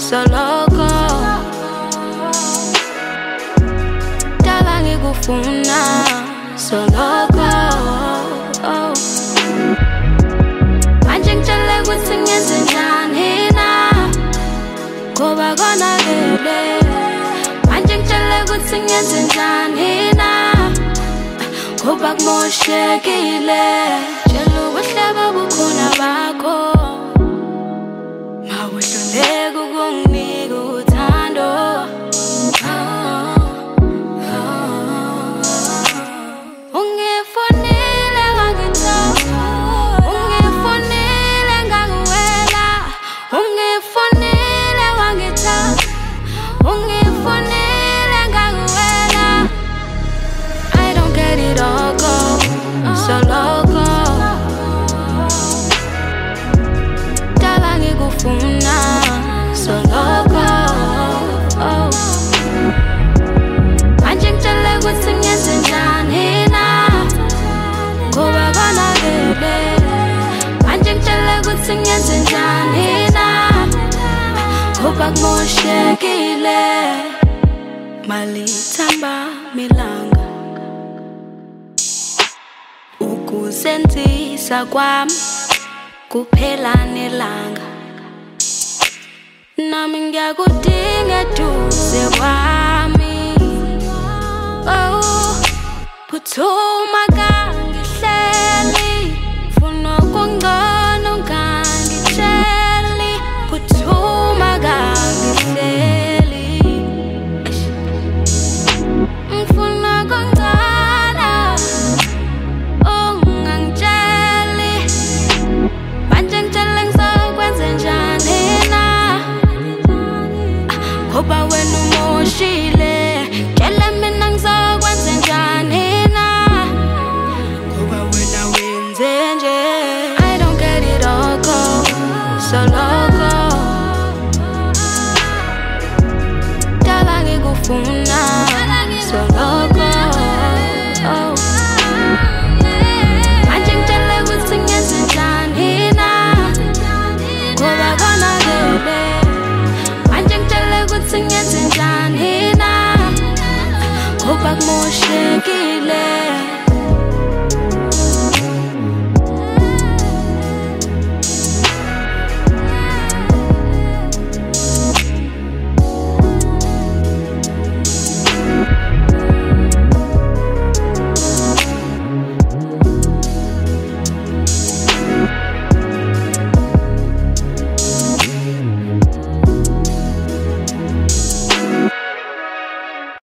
soloko dala ngikufuna soloko manje ngitshele ukuthi ngenze njani na ngoba konakele manje ngitshele ukuthi ngenze njani na ngoba kumoshekile tshela ubuhleba bukhona bakho mawuhluleka ukunginika uthando ungifonile wangithola ungifonile ngakuwela ungifonile wangithola ungifonile ngakuwela I don't get it all go so loco dala ngikufuna so loco manje ngitshele ukuthi ngenze njani na ngoba konakele manje ngitshele ukuthi ngenze njani na ngoba kumoshekile malithamba milanga ukusenzisa kwami kuphela nelanga nami ngiyakudinga eduze kwami oh phuthuma kangihleli funa ukungcono ngangitsheli phuthuma kangihleli ngifuna kungcono ungangitsheli manje ngitshele ngizokwenza njani na ngoba wena umoshile tshela mina ngizokwenza njani na ngoba wena wenze nje I don't get it all go so loco dala ngikufuna so loco manje ngitshele ukuthi ngenze njani na ngoba konakele manje ngitshele ukuthi ngenze njani na ngoba kumoshekile